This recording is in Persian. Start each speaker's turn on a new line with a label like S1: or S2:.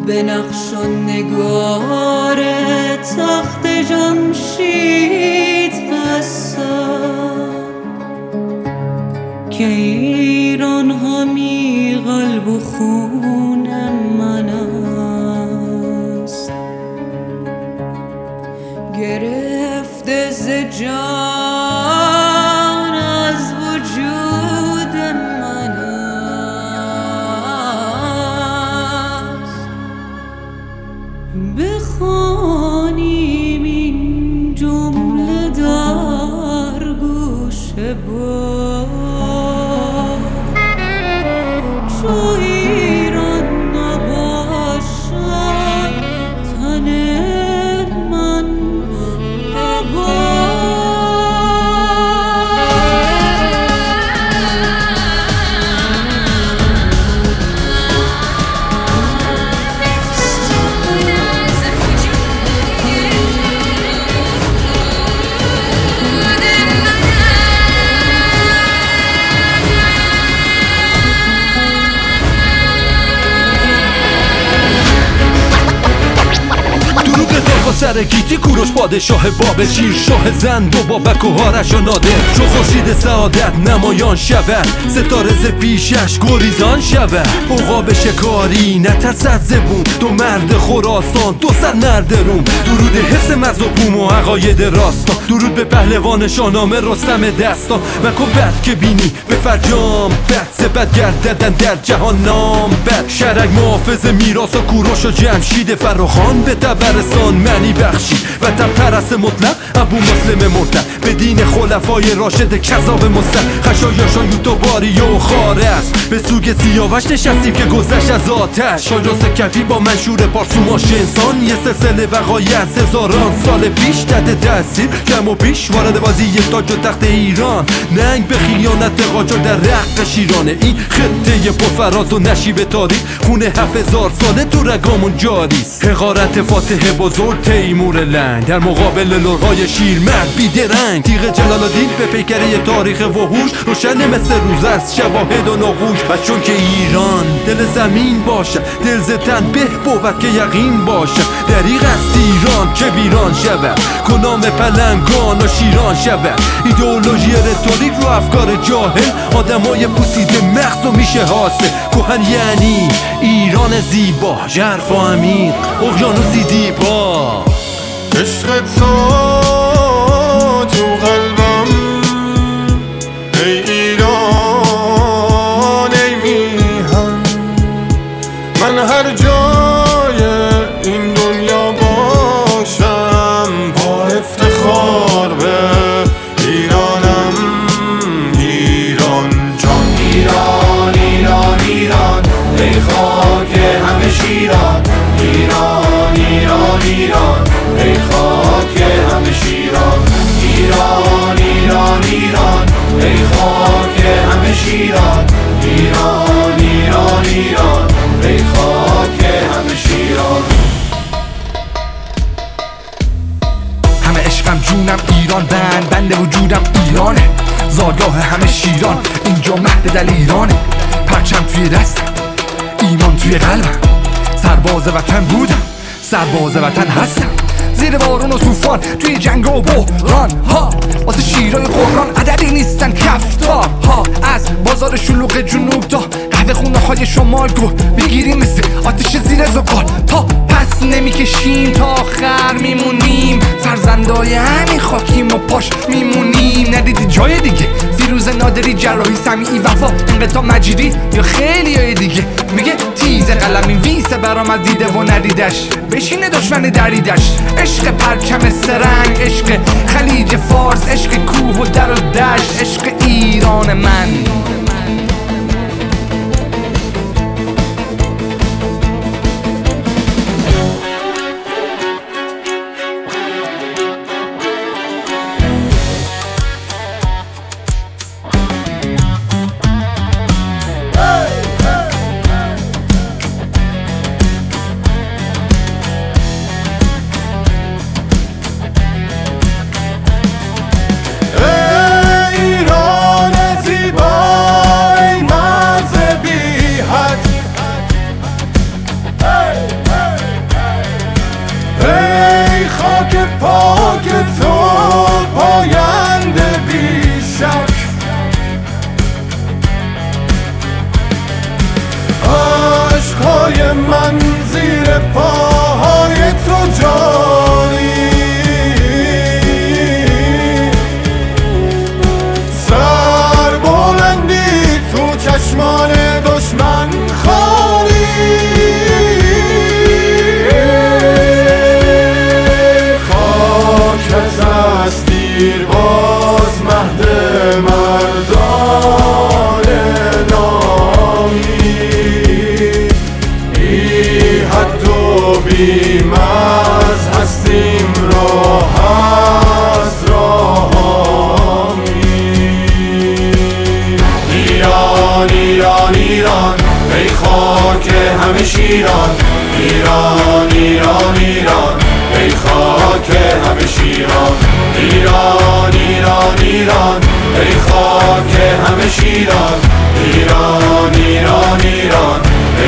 S1: به نقش و نگار تخت جمشید قصد که ایران همی قلب و خون من است، گرفته ز جان از وجود من است. بخوانیم این جمله در گوش باد، چو ایران نباشد تن من
S2: سر گیتی کوروش پادشاه بابل، شیر شاه زند و بابک و هارش و نادر، چو خورشید سعادت نمایان شود، ستاره ز پیشش گریزان شود. عقاب شکاری نترسد زبون، دو مرد خراسان دو صد مرد روم. درود حس مرز و بوم و عقاید راستا، درود به پهلوان شاهنامه رستم دستا. مکن بد که بینی به فرجام بد، سبد گرددن در جهان نام بد. شرک محافظ میراث و کوروش و جمشید، فراخان به طبرستان منی بخشی. وطن پرست مطلق ابو مسلم مرتد، به دین خلفای راشد کذاب مستد. خشایاشان یوتوباری و خارست، به سوگ سیاوش نشستیم که گذشت از آتش. شاجاس کفی با منشور پارسوماش انسان، یه سلسله وقایع از هزاران سال پیش تحت تاثیر کم و بیش وارد بازی تاج و تخت ایران. ننگ به خیانت قاجار در رق شیرانه، این خطه پرفراز و نشیب تاریخ، خون 7000 ساله تو رگامون جاریست. حقارت فاتح بزرگ تیمور لنگ، در مقابل لرهای شیرمرد بیدرنگ. تیغ جلال‌الدین به پیکره تاریخ وحوش، روشن مثل روز از شواهد و نقوش. و چون که ایران دل زمین باشه، دل ز تن به بود که یقین باشه. دریغ است ایران که ویران شود، کنام پلنگان و شیران شود. ایدئولوژی رتوریک رو افکار جاهل، آدمای پوسیده مغز و میشه حاصل. کهن یعنی ایران زیبا، ژرف و عمیق اقیانوسی دیبا.
S3: عشق تو قلبم ای ایران ای میهن، من هر جای این دنیا باشم با افتخار به ایرانم. ایران جان،
S4: ایران ایران ایران ای خاک همه شیران. ایران ایران ایران ای خاک همه شیران. ایران ایران ایران ای خاک همه شیران. ایران ایران ایران ای خاک همه شیران.
S5: همه عشقم جونم ایران، بند وجودم ایرانه. زادگاه همه شیران، اینجا مهد دل ایرانه. پرچم توی دستم، ایمان توی قلبم، سرباز وطن بودم، سرباز وطن هستم. زیر بارون و طوفان، توی جنگ و بحران ها، واسه شیرای قرآن عددی نیستن کفتار ها. از بازار شلوغ جنوب تا قهوه خونه های شمال، گو بگیریم مثل آتش زیر زغال. تا پس نمیکشیم تا آخر میمونیم، فرزندای همین خاکیم و پاش میمونیم. ندیدی جای دیگه فیروز نادری، جراحی سمیعی، وفا انقطاع مجیدی یا خیلی های دیگه. میگه تیز قلمی ویسه برام از دیده و ندیدش، بشینه دشمن دریدش. عشق پرچم سرنگ، عشق خلیج فارس، عشق کوه و در و دشت، عشق ایران من.
S3: ایران زیبا زیر پاهای تو جانی سر بلندی تو چشمان دشمن خالی خاکت از دیر باز مهد مردان نامی بی حد و بی مرز هستیم راه از راهامی ایران ایران ایران ای خاک همه شیران ایران ایران ایران ای خاک همه شیران ایران ایران ایران ای خاک همه شیران ایران ایران ایران